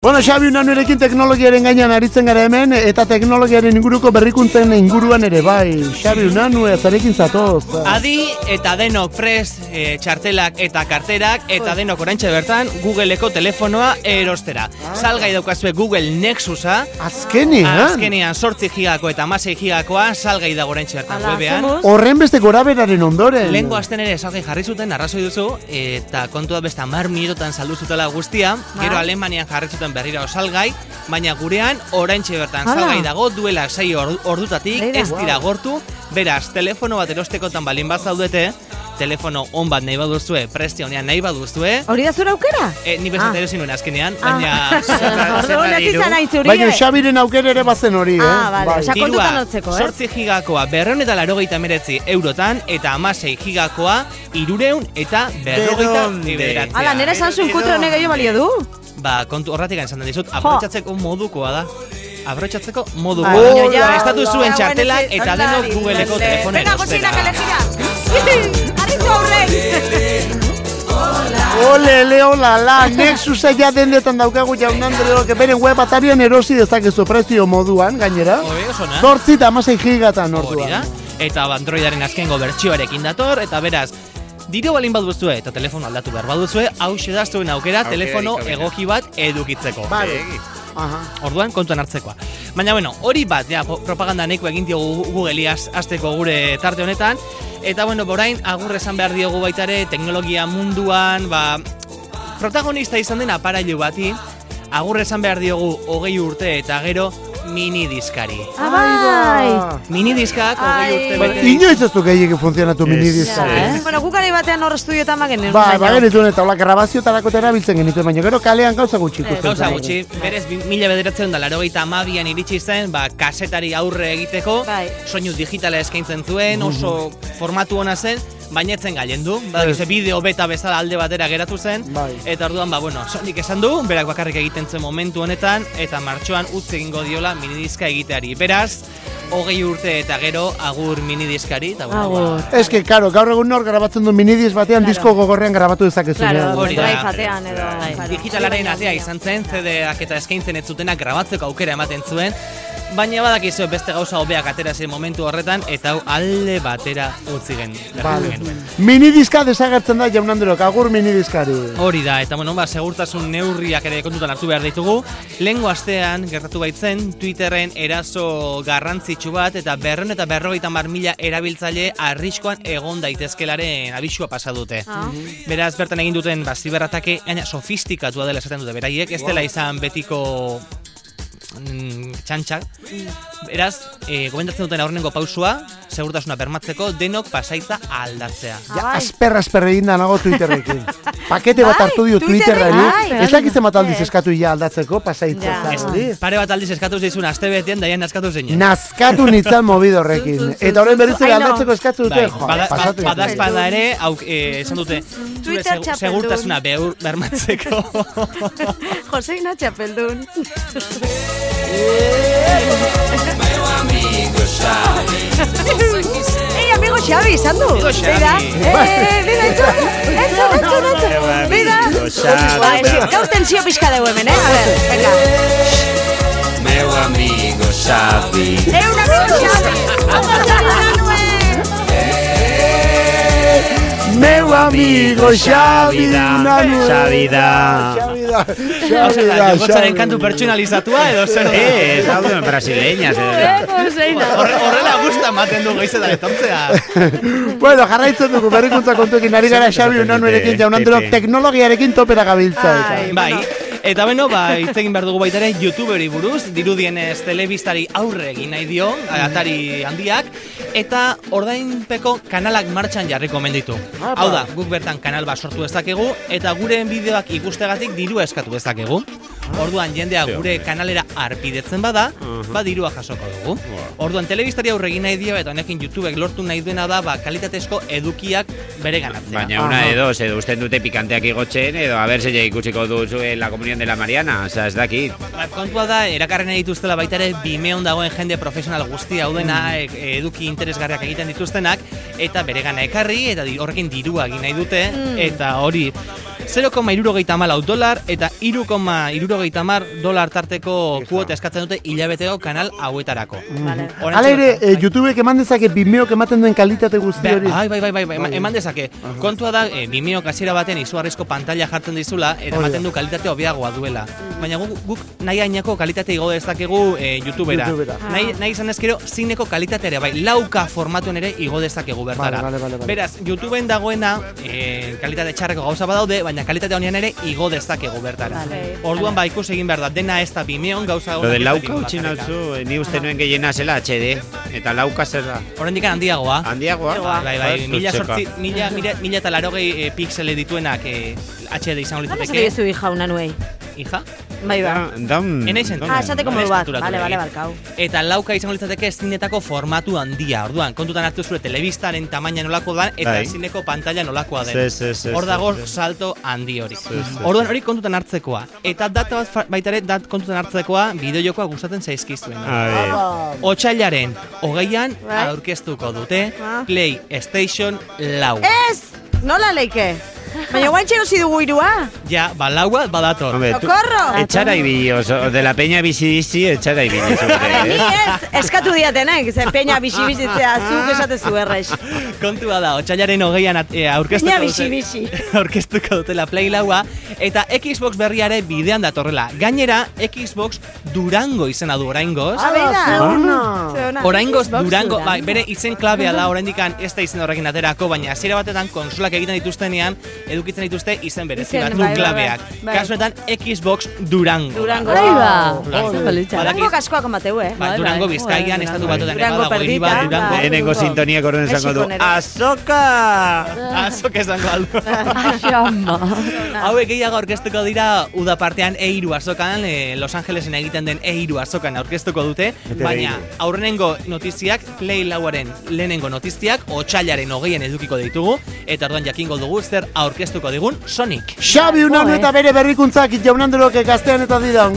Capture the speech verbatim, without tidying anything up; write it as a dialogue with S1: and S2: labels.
S1: Bueno, Xabi Unanurekin teknologiaren gainean aritzen gara hemen, eta teknologiaren inguruko berrikuntzen inguruan ere bai. Xabi Unanu, zarekin zatoz.
S2: Adi eta denok prest e, txartelak eta karterak, eta denok oraintxe bertan Googleko telefonoa erostera. Ah. Salgai daukazue Google Nexusa.
S1: Azkenean?
S2: Azkenean sortzi gigako eta hamasei gigakoa salgai dago oraintxe bertan webean.
S1: Horren beste goraberaren ondoren.
S2: Lehengo asten ere salgai jarri zuten, arrazoi duzu, eta kontua beste hamar minutotan saldu zutela guztia, ah. Gero Alemanian jarri zuten berriro salgai, baina gurean oraintxe bertan Hala. Salgai dago duela sei ordutatik, ez dira gortu, beraz, telefono bat erostekotan balin bat zaudete, telefono on bat nahi baduzue, prestia honean nahi baduzue.
S3: Hori da zure aukera?
S2: E, ni bezat ere zinuen azkenean, baina
S3: ah.
S2: zerra diru.
S1: Baina Xabiren aukera ere bazen hori, eh?
S3: Ah, bale, oza, kontutan notzeko, eh?
S2: Sortzi gigakoa berreun eta larogeita meretzi eurotan, eta hamasei gigakoa irureun eta berrogeita bederatzi.
S3: Hala, nire Samsung kutre honek gehiago balio du?
S2: Ba, kontu horretik esan dizut, aprotxatzeko modukoa da. Aprotxatzeko modukoa da. Estatu zuen txartelak eta denok Googleko telefonen
S3: ostera. Venga, Gosina, que le gira. Arritu aurrein.
S1: Ole, le, hola, la, Nexusa ja dendetan daukagu Jaun Andreok, beren web atarian erosi dezakezu prezio moduan, gainera. Zortzi eta hamasei gigatan orduan.
S2: Eta Androidaren azkengo bertsioarekin dator, eta beraz, diru balin baduzue eta telefono aldatu behar baduzue, hau da zuen aukera telefono egoki bat edukitzeko.
S1: Vale.
S2: Orduan kontuan hartzekoa. Baina bueno, hori bat, ja, propaganda neko egin diogu Google azteko gure tarte honetan. Eta bueno, orain agur esan behar diogu baitare teknologia munduan, ba, protagonista izan den aparailu bati, agur esan behar diogu hogei urte eta gero minidiskari.
S3: Abai!
S2: Minidiskak hogei urte bete.
S1: Inoiz ez du gehiagik funtzionatu minidiskari.
S3: Bueno, gukari batean hor estudioetan bagen.
S1: Ba, bagen dituen eta hola grabaziotarako erabiltzen genituen, baina gero kalean gauza gutxi ikusten.
S2: Gauza gutxi, berez mila bederatzen da laurogeita hamabian iritsi zen, ba, kasetari aurre egiteko, soinu digitala eskaintzen zuen, oso formatu ona zen, baina etzen gailendu, badakizu bideo beta bezala alde batera geratu zen, eta orduan, ba, bueno, Sonik esan du, berak bakarrik egiten zen momentu honetan, eta martxoan utz egingo diola minidiska egiteari. Beraz, hogei urte eta gero agur minidiskari, eta bueno, ba.
S1: Ez que, karo, gaur egun nor grabatzen du minidisk batean, disko gogorrean grabatu dezakezu.
S3: Claro, hori da. edo.
S2: Digitalaren atea izan zen, C D-ak eta eskaintzen ez zutenak grabatzeko aukera ematen zuen, baina badakizu beste gauza hobeak atera zen momentu horretan, eta hau alde batera utzi gen.
S1: Vale. Minidiska desagertzen da Jaun Andreok, agur minidiskari.
S2: Hori da, eta bueno, ba, segurtasun neurriak ere kontutan hartu behar ditugu. Lehengo astean gertatu baitzen Twitterren eraso garrantzitsu bat, eta berreun eta berrogeita hamar mila erabiltzaile arriskoan egon daitezkelaren abisua pasa dute. Ah. Beraz, bertan egin duten ba, ziberratake, gaina sofistikatua dela esaten dute beraiek, ez dela izan betiko txantxak. Beraz, e, gomendatzen duten aurrenengo pausua, segurtasuna bermatzeko, denok pasaitza aldatzea.
S1: Ja, asper, asper egin da nago Twitterrekin. Pakete bat hartu dio Twitterrari. Ez dakitzen bat aldiz eskatu ja aldatzeko, pasaitza.
S2: Pare bat aldiz eskatu zizun, aste betean, daian naskatu zeinen.
S1: Naskatu nintzen mobido horrekin. Eta horren berritzera aldatzeko eskatu dute, jo, pasatu.
S2: Badazpada ere, esan dute, zure segurtasuna bermatzeko.
S3: Joseina txapeldun.
S4: Meu amigo Xavi.
S3: Ei, amigo Xavi, izan du.
S2: Amigo Xavi.
S3: Eh, mira, entzun, entzun, entzun, entzun. Mira. Gaur tensio pixka dugu hemen, eh? A ver, venga.
S4: Meu amigo Xavi.
S3: Eh, un amigo Xavi.
S1: Meu amigo Xavi Unanu.
S2: Xavi da. Xavi da. Xavi da. Jokotzaren kantu pertsonalizatua edo zer da?
S5: Ez, hau duen brasileñas.
S2: Horrela gusta maten du goizetan etortzea.
S1: Bueno, jarraitzen dugu berrikuntza kontuekin ari gara Xabi Unanu erekin Jaun Andreok teknologiarekin topera gabiltza.
S2: Bai. Eta beno, ba, hitz egin behar dugu baita ere YouTuberi buruz, dirudienez telebistari aurre egin nahi dio, atari handiak, eta ordainpeko kanalak martxan jarriko menditu. Hau da, guk bertan kanal bat sortu dezakegu, eta gure bideoak ikustegatik diru eskatu dezakegu. Orduan jendea gure kanalera arpidetzen bada, ba dirua jasoko dugu. Orduan telebistari aurre egin nahi dio, eta honekin YouTubek lortu nahi duena da, ba, kalitatezko edukiak bere ganatzea.
S5: Baina una de dos, edo usten dute pikanteak igotzen, edo a ber zeia ikusiko duzu la comunión de la Mariana, oza, ez dakit.
S2: Ba, kontua da, erakarren dituztela baita ere, Vimeon dagoen jende profesional guztia hau dena, eduki interesgarriak egiten dituztenak, eta bere gana ekarri, eta horrekin dirua egin nahi dute, eta hori zero koma hirurogeita hamalau dolar eta hiru koma hirurogeita hamar dolar tarteko kuota eskatzen dute hilabeteko kanal hauetarako.
S3: Vale.
S1: Hala ere, eh, YouTubek eman dezake Vimeok ematen duen kalitate guzti hori.
S2: Bai, bai, bai, bai, bai, eman dezake. Kontua da, eh, Vimeok hasiera baten izugarrizko pantalla jartzen dizula eta ematen du kalitate hobeagoa duela. Baina guk, guk nahi ainako kalitate igo dezakegu eh, YouTubera.
S1: YouTubera.
S2: Nahi, nahi izan ezkero, zineko kalitatea bai, lauka formatuen ere igo dezakegu bertara.
S1: Vale, vale, vale.
S2: Beraz, YouTubeen dagoena eh, kalitate txarreko gauza badaude, baina kalitate honean ere igo dezakegu bertara.
S3: Vale.
S2: Orduan ba ikusi egin behar da, dena ez da Vimeon gauza
S5: Lo de
S2: hori
S5: lauka
S2: eta
S5: utzi
S2: Vimeon
S5: nauzu, ni uste nuen gehiena zela H D, eta lauka zer da.
S2: Oraindik handiagoa.
S5: Handiagoa?
S2: Bai, bai,
S5: Joder,
S2: mila
S5: zutxeka.
S2: sortzi, mila, mila, mila eta larogei e, piksele dituenak e, H D izango
S3: Nola
S2: litzateke.
S3: esate zu hija una nuei?
S2: Hija?
S3: Bai, ba.
S5: Da, daun...
S2: Enaiz enten.
S3: Ah, esateko modu bat.
S2: Eskulturatu
S3: Vale, vale,
S2: egin.
S3: balkau.
S2: Eta lauka izango litzateke zinetako formatu handia. Orduan, kontutan hartu zure telebistaren tamaina nolako da eta
S5: Bai.
S2: zineko pantalla nolakoa den.
S5: Se, se, se,
S2: Hor
S5: se,
S2: dago
S5: se.
S2: salto handi hori.
S5: Se, se,
S2: Orduan hori kontutan hartzekoa. Eta data bat fa- baita ere dat kontutan hartzekoa bideojokoa gustatzen zaizkizuena.
S5: A
S2: Otsailaren hogeian
S3: Bai.
S2: aurkeztuko dute
S3: Ah.
S2: PlayStation lau.
S3: Ez! Nola leike? Baina guantxe erosi dugu irua.
S2: Ja, ba, laua badator.
S5: Hombre, tu-
S3: Socorro!
S5: Etxara ibili, oso, de la peña bizi-bizi, etxara ibili.
S3: Ni
S5: zure, eh?
S3: ez, eskatu diatenek, ze peña bisi-bizitzea, zuk esatezu errex.
S2: Kontua da, otsailaren hogeian at- e, aurkeztuko
S3: Peña
S2: dute-
S3: bisi-bisi.
S2: aurkeztuko dutela Play laua eta Xbox berriare bidean datorrela. Gainera, Xbox Durango izena du oraingoz.
S3: Ah, beira.
S1: Zeuna.
S3: Zeona.
S2: Oraingoz
S3: Xbox
S2: Durango,
S3: Durango.
S2: bai, bere izen klabea da oraindikan ez da izen horrekin aterako, baina hasiera batetan konsolak egiten dituztenean edukitzen dituzte izen berezi
S3: Izen,
S2: batzuk
S3: bai, bai,
S2: klabeak.
S3: bai.
S2: Kasu honetan Xbox Durango.
S3: Durango.
S6: Ahí va.
S2: Durango.
S6: Politxa.
S2: Badakiz-
S3: Durango kaskoak emateu, eh?
S2: Bai,
S6: Bai,
S2: Durango
S6: bai.
S2: Bizkaian,
S6: Joder,
S2: estatu
S6: Durango.
S2: batuetan
S3: Durango
S2: badago hiri bat
S3: perdita,
S2: Durango.
S3: bai.
S5: Lehenengo sintoniak horren esango du.
S3: Mexikon ere.
S5: Azoka!
S2: Azok esango aldu.
S6: Xama.
S2: Hauek gehiago aurkeztuko dira uda partean E hiru azokan, eh, Los Angelesen egiten den E hiru azokan aurkeztuko dute, baina aurrenengo notiziak, Play lauaren lehenengo notiziak, otsailaren hogeian edukiko ditugu, eta orduan jakingo dugu zer aurkeztuko digun Sonic.
S1: Xabi Unanue eta bere berrikuntzak jaunandroke gaztean eta dira.